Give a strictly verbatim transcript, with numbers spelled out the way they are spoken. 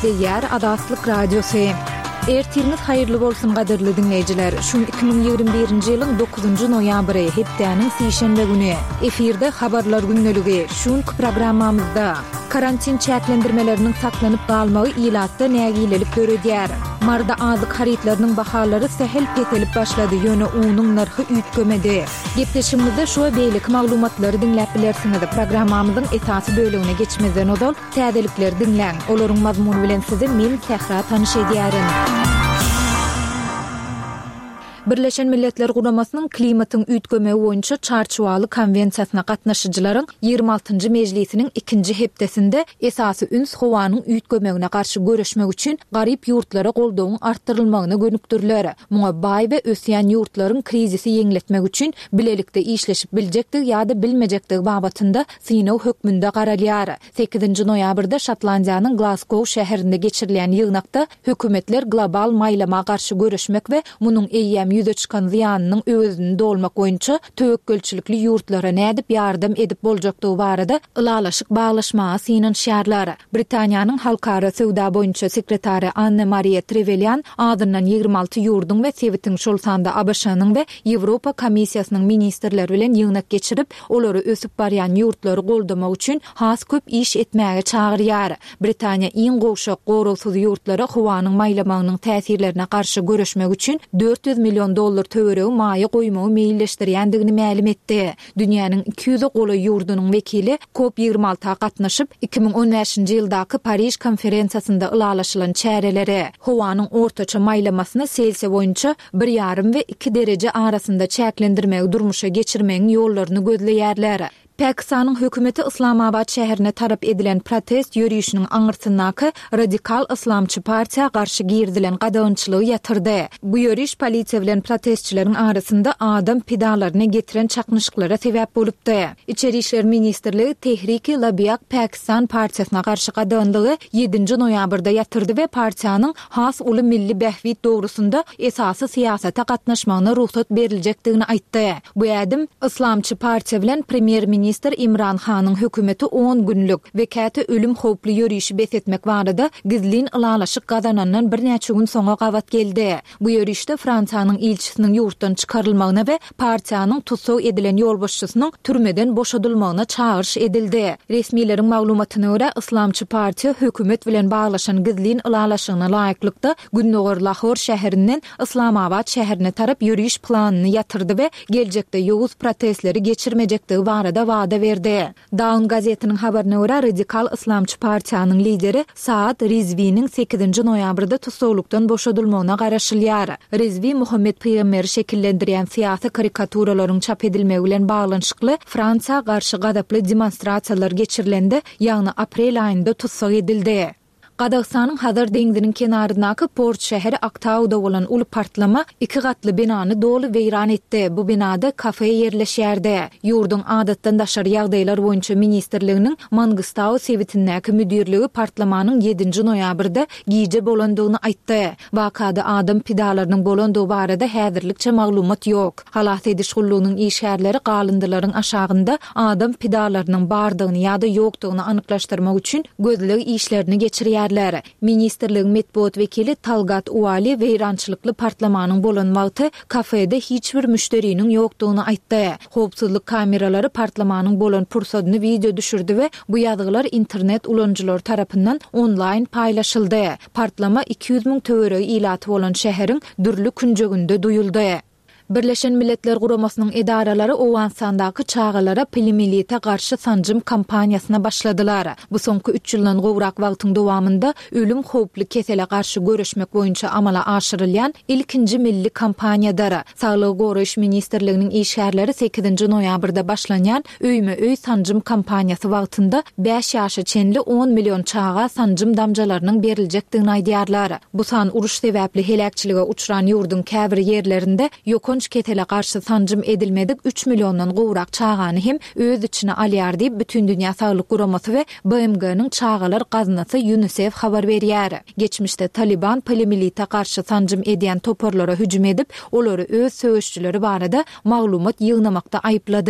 Ýer Adaslyk Radiosu. Ertiriniz hayırlı bolsun gaderli dinleyijiler. Şun iki bin ýygrimi birinji ýylyň dokuzunjy noýabry hepdäniň sişenbe güni. Efirde habarlar günneligi. Şun programmamyzda karantin çäklendirmeleriniň saklanyp galmagy ilatda nägilelik görýär. Marda azyk haritlarynyň bahalary sehel petelip başlady. Ýöne unuň narhy üýtgemedi. Gepleşimizde şu beýlik maglumatlary dinläp bilersiňiz. Programmamyzyň esasy bölümine geçmezden odal täzelikler dinläň. Olaryň mazmuny bilen sizi men Sehra tanyş edýärim. Birleşen Milletler Guramasynyň klimatyň üýtgemegi boýunça çarçuwaly konwensiýasyna gatnaşyjylaryň ýygrimi altyncy mejlisiniň ikinji hepdesinde esasy üns howanyň üýtgemegine garşy görüşmek üçin garyp ýurtlara goldawyň artdyrylmagyna gönükdirler. Muňa baý we ösýän ýurtlaryň krizisi ýeňletmek üçin bilelikde işleşip biljekdik ýa-da bilmejekdik babatynda synaw hökmünde garalýar. sekizinji noýabrda Şotlandiýanyň Glasgow şäherinde geçirilen ýygnakda hökümetler global maýlama garşy görüşmek we munyň eýýäm yüze çıkan ziyanının özünü dolmak boyunça töwekkülçilikli ýurtlara nädip ýardam edip boljakdygy barada ılalaşyk baglaşma synyň şäherleri. Britaniýanyň halkara sowda boýunça sekretary Anne Maria Trevelyan adyndan ýygrimi alty ýurdun we Sewitin şolsanda A B Ş-nyň we Ýewropa Komissiýasynyň ministrleri bilen ýygnak geçirip olary ösüp barýan ýurtlary goldamak üçin has köp iş etmäge çagyrýar. Britaniýa iň gowşak gorowsuz ýurtlara howanyň maýlamagynyň täsirlerine garşy görüşmek üçin dört yüz milyon dollar töweregi maýa goýmagy meýilleşdirýändigini ma'lum etdi. Dünýäniň iki yüz goly ýurdunyň wekili COP ýygrimi alty gatnaşyp iki bin on beşinji ýyldaky Paris konferensiýasynda ılalaşylan çäreleri howanyň ortaça maýlamasyny Selsiýa boýunça bir ýarym we iki derece arasynda çäklendirmegi durmuşa geçirmegiň ýollaryny gözleýärler. Pakistanyň hökümeti Islamabad şäherine tarap edilen protest ýürüýüşiniň aňyrtyndaky radikal islamçy partiýa garşy girdilen gadagynçylygy ýatyrdy. Bu ýürüýüş polisiýa bilen protestçileriň arasynda adam pedalaryny getiren çaknyşyklara sebäp bolupdy. İçeri işler ministrligi Tehrik-i Labyak Pakistan partiýasyna garşy gadagandygy ýedinji noýabrda ýatyrdy we partiýanyň has uly milli bähwit dogrusunda esasy siýasata gatnaşmagyna ruhsat berilejekdigini aýtdy. Bu ýadım islamçy partiýa bilen premier Minister İmran Han'ın hökümeti on günlük vekate ölüm howply ýürüýüşi besetmek barada gizlin ılalaşyk gazanandan bir näçe gün soňra gawat geldi. Bu ýürüýüşde Fransiýanyň ilçisiniň ýurtdan çykarylmagyna we partiýanyň tutsaw edilen ýolbaşçysynyň türmeden boşadylmagyna çağırş edildi. Resmiýetiň maglumatyna görä Islamçy partiýa hökümet bilen baglaşan gizlin ılalaşygyna laýyklykda Günnowar Lahor şäherinden Islamabad şäherine tarap ýürüýüş planyny ýatyrdy we geljekde ýowuz protestleri geçirmejektigi barada wada berdi. Dawn gazetiniň habaryna görä radikal islamçy partiýanyň lideri Saad Rizviň sekizinji noýabrda tutsawlukdan boşadylmagyna garaşylýar. Rizvi Muhammed Peýgamber şekillendirýän syýasy karikaturalaryň çap edilmegi bilen baglanşykly Fransiýa garşy gadaply demonstrasiýalar geçirilende ýagny aprel aýynda tutsak edildi. Qadagstanyň Hazar deňziniň kenaryndaky Port şäheri Aktauda bolan uly partlama iki gatly binany dolu weýran etdi. Bu binada kafe ýerleşýärdi. Ýurdun adatdan daşary ýagdaýlar boýunça ministrliginiň Mangistau Sewitindäki müdirligi partlamanyň ýedinji noýabrda giýje bolandygyny aýtdy. Wakada adam pedalarynyň bolandygy barada häzirlikçe maglumat ýok. Halat ediş gullugynyň işgärleri galyndylaryň aşagynda adam pedalarynyň bardygyny ýa-da ýokdugyny anyklaşdyrmak üçin gözlegi işlerini geçirýär. Ministerligiň metbuat wekili Talgat Uali weýrançylykly partlamanyň bolanmagy kafede hiç bir müşteriniň ýokdugyny aýtdy. Howpsuzlyk kameralary partlamanyň bolan pursadyny video düşürdi we bu ýazgylar internet ulanjylar tarapyndan online paýlaşyldy. Partlama iki yüz miň töweregi ilaty bolan şäheriň dürli künjeginde duýuldy. Birleşen Milletler Guramasynyň edaralary Owansandaky çağalara pilimelite garşy sanjym kampaniýasyna başladylar. Bu soňky üç ýyldan gowrak wagtyň dowamında ölüm howply kesele garşy görüşmek boýunça amala aşyrylýan ilkinji milli kampaniýadar. Saglyk goraýyş ministrliginiň işgärleri sekizinji noýabrda başlanýan öýme-öý sanjym kampaniýasy wagtynda beş ýaşa çenli on million çağa sanjym damjalarynyň berilejekdigini aýdýarlar. Bu san uruş sebäpli helakçylyga uçran ýurdun käbir ýerlerinde ýokon ketele garşy sanjym edilmedik üç milyondan gowrak çağany hem öz içine alýar diýip bütün dünýä saglyk guramasy we B M G-niň çağalar gaznasy UNICEF habar berýär. Geçmişde Taliban paramilite garşy sanjym edýän toporlara hüjüm edip olary öz söýüşçüleri barada maglumat ýygnamakda aýplady.